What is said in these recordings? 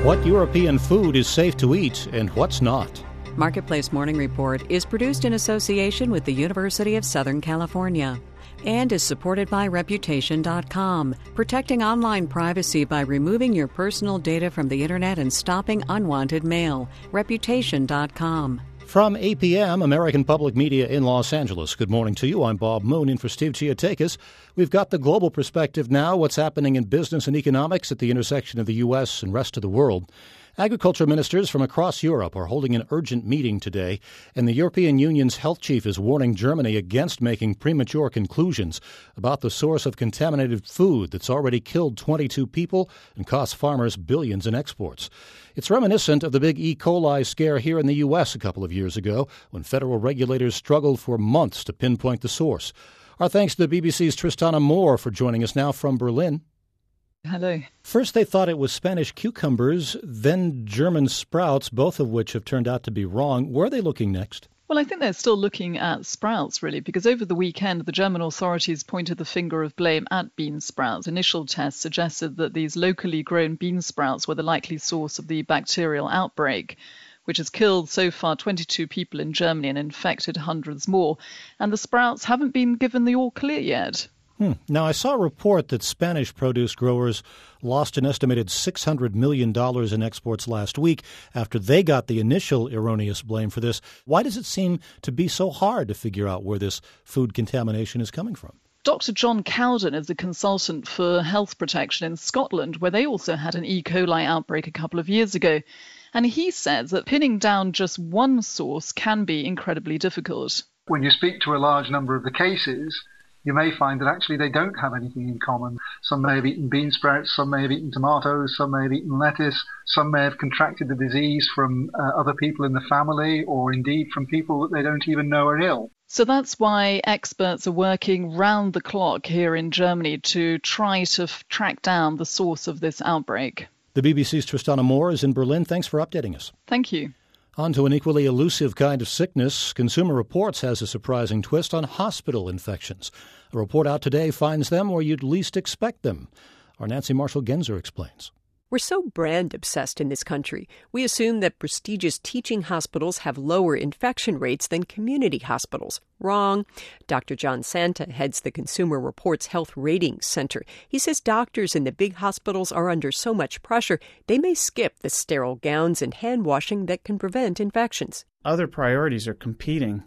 What European food is safe to eat and what's not. Marketplace Morning Report is produced in association with the University of Southern California and is supported by Reputation.com, protecting online privacy by removing your personal data from the internet and stopping unwanted mail. Reputation.com. From APM, American Public Media in Los Angeles. Good morning to you. I'm Bob Moon in for Steve Chiatakis. We've got the global perspective now, what's happening in business and economics at the intersection of the U.S. and rest of the world. Agriculture ministers from across Europe are holding an urgent meeting today, and the European Union's health chief is warning Germany against making premature conclusions about the source of contaminated food that's already killed 22 people and cost farmers billions in exports. It's reminiscent of the big E. coli scare here in the U.S. a couple of years ago, when federal regulators struggled for months to pinpoint the source. Our thanks to the BBC's Tristana Moore for joining us now from Berlin. Hello. First, they thought it was Spanish cucumbers, then German sprouts, both of which have turned out to be wrong. Where are they looking next? Well, I think they're still looking at sprouts, really, because over the weekend, the German authorities pointed the finger of blame at bean sprouts. Initial tests suggested that these locally grown bean sprouts were the likely source of the bacterial outbreak, which has killed so far 22 people in Germany and infected hundreds more. And the sprouts haven't been given the all clear yet. Now, I saw a report that Spanish produce growers lost an estimated $600 million in exports last week after they got the initial erroneous blame for this. Why does it seem to be so hard to figure out where this food contamination is coming from? Dr. John Cowden is a consultant for health protection in Scotland, where they also had an E. coli outbreak a couple of years ago. And he says that pinning down just one source can be incredibly difficult. When you speak to a large number of the cases, you may find that actually they don't have anything in common. Some may have eaten bean sprouts, some may have eaten tomatoes, some may have eaten lettuce, some may have contracted the disease from other people in the family, or indeed from people that they don't even know are ill. So that's why experts are working round the clock here in Germany to try to track down the source of this outbreak. The BBC's Tristana Moore is in Berlin. Thanks for updating us. Thank you. On to an equally elusive kind of sickness. Consumer Reports has a surprising twist on hospital infections. A report out today finds them where you'd least expect them. Our Nancy Marshall-Genzer explains. We're so brand obsessed in this country. We assume that prestigious teaching hospitals have lower infection rates than community hospitals. Wrong. Dr. John Santa heads the Consumer Reports Health Ratings Center. He says doctors in the big hospitals are under so much pressure, they may skip the sterile gowns and hand washing that can prevent infections. Other priorities are competing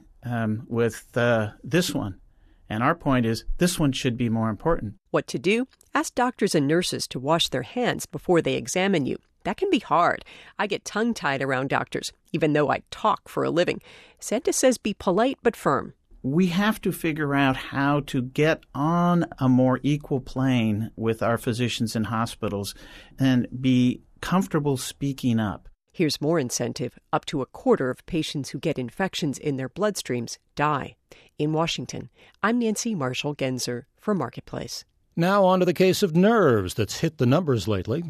with this one. And our point is, this one should be more important. What to do? Ask doctors and nurses to wash their hands before they examine you. That can be hard. I get tongue-tied around doctors, even though I talk for a living. Santa says be polite but firm. We have to figure out how to get on a more equal plane with our physicians in hospitals and be comfortable speaking up. Here's more incentive. Up to a quarter of patients who get infections in their bloodstreams die. In Washington, I'm Nancy Marshall-Genzer for Marketplace. Now on to the case of nerves that's hit the numbers lately.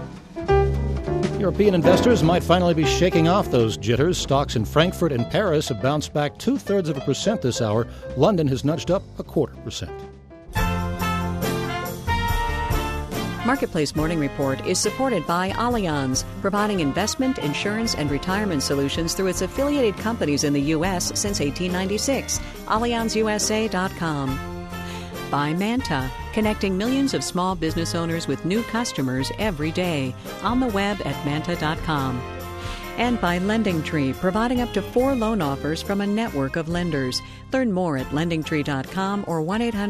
European investors might finally be shaking off those jitters. Stocks in Frankfurt and Paris have bounced back 0.2% this hour. London has nudged up 0.25%. Marketplace Morning Report is supported by Allianz, providing investment, insurance, and retirement solutions through its affiliated companies in the U.S. since 1896. AllianzUSA.com. By Manta, connecting millions of small business owners with new customers every day. On the web at manta.com. And by LendingTree, providing up to 4 loan offers from a network of lenders. Learn more at LendingTree.com or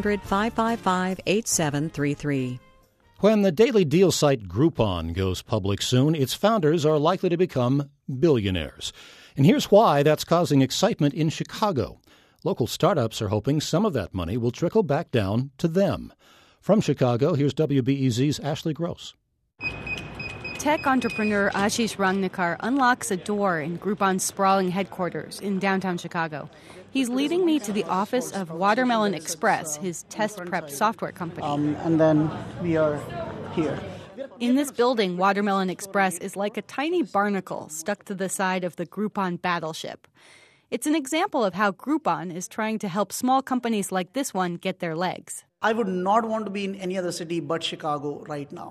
1-800-555-8733. When the daily deal site Groupon goes public soon, its founders are likely to become billionaires. And here's why that's causing excitement in Chicago. Local startups are hoping some of that money will trickle back down to them. From Chicago, here's WBEZ's Ashley Gross. Tech entrepreneur Ashish Rangnekar unlocks a door in Groupon's sprawling headquarters in downtown Chicago. He's leading me to the office of Watermelon Express, his test prep software company. And then we are here. In this building, Watermelon Express is like a tiny barnacle stuck to the side of the Groupon battleship. It's an example of how Groupon is trying to help small companies like this one get their legs. I would not want to be in any other city but Chicago right now.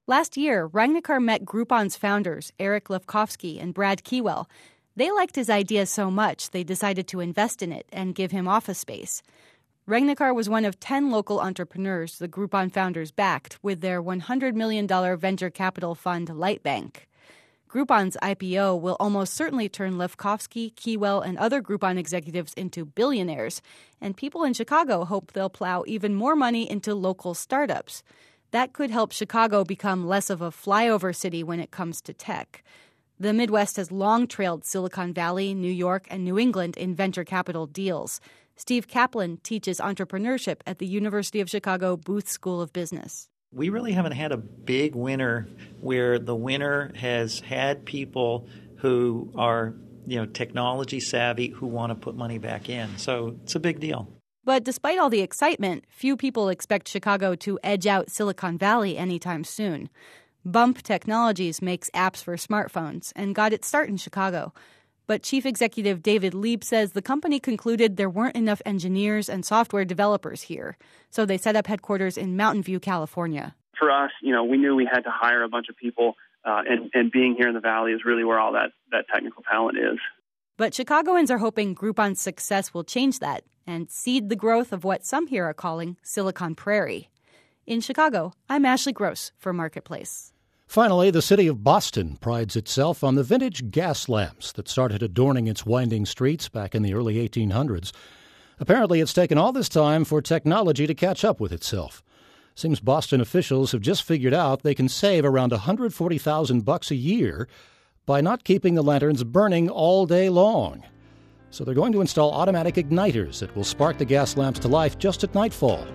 Last year, Ragnar met Groupon's founders, Eric Lefkofsky and Brad Keywell. They liked his idea so much they decided to invest in it and give him office space. Ragnar was one of 10 local entrepreneurs the Groupon founders backed with their $100 million venture capital fund Lightbank. Groupon's IPO will almost certainly turn Lefkofsky, Keywell, and other Groupon executives into billionaires, and people in Chicago hope they'll plow even more money into local startups. That could help Chicago become less of a flyover city when it comes to tech. The Midwest has long trailed Silicon Valley, New York, and New England in venture capital deals. Steve Kaplan teaches entrepreneurship at the University of Chicago Booth School of Business. We really haven't had a big winner where the winner has had people who are, technology savvy who want to put money back in. So it's a big deal. But despite all the excitement, few people expect Chicago to edge out Silicon Valley anytime soon. Bump Technologies makes apps for smartphones and got its start in Chicago. But Chief Executive David Lieb says the company concluded there weren't enough engineers and software developers here, so they set up headquarters in Mountain View, California. For us, we knew we had to hire a bunch of people, and being here in the Valley is really where all that technical talent is. But Chicagoans are hoping Groupon's success will change that and seed the growth of what some here are calling Silicon Prairie. In Chicago, I'm Ashley Gross for Marketplace. Finally, the city of Boston prides itself on the vintage gas lamps that started adorning its winding streets back in the early 1800s. Apparently, it's taken all this time for technology to catch up with itself. Seems Boston officials have just figured out they can save around $140,000 a year by not keeping the lanterns burning all day long. So they're going to install automatic igniters that will spark the gas lamps to life just at nightfall.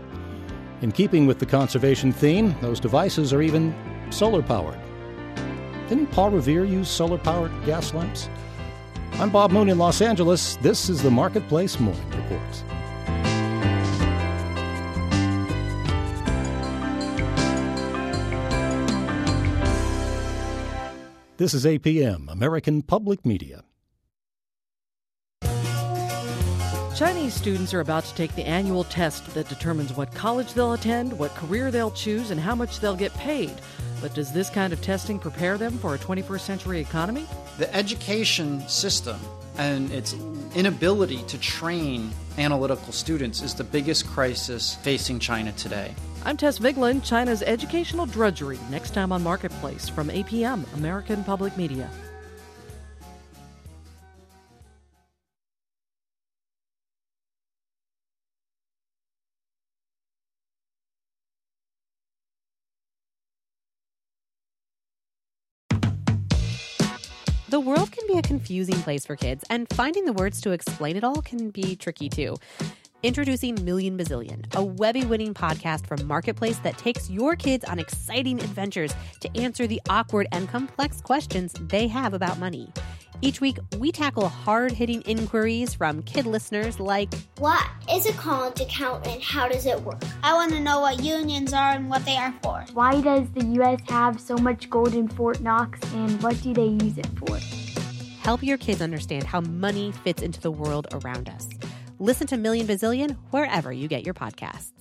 In keeping with the conservation theme, those devices are even solar-powered. Didn't Paul Revere use solar-powered gas lamps? I'm Bob Moon in Los Angeles. This is the Marketplace Morning Report. This is APM, American Public Media. Chinese students are about to take the annual test that determines what college they'll attend, what career they'll choose, and how much they'll get paid. But does this kind of testing prepare them for a 21st century economy? The education system and its inability to train analytical students is the biggest crisis facing China today. I'm Tess Vigeland, China's educational drudgery, next time on Marketplace from APM, American Public Media. The world can be a confusing place for kids, and finding the words to explain it all can be tricky too. Introducing Million Bazillion, a Webby-winning podcast from Marketplace that takes your kids on exciting adventures to answer the awkward and complex questions they have about money. Each week, we tackle hard-hitting inquiries from kid listeners like, what is a college account and how does it work? I want to know what unions are and what they are for. Why does the U.S. have so much gold in Fort Knox and what do they use it for? Help your kids understand how money fits into the world around us. Listen to Million Bazillion wherever you get your podcasts.